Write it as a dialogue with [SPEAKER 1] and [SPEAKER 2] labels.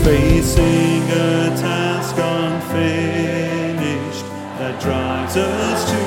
[SPEAKER 1] facing a task unfinished that drives us to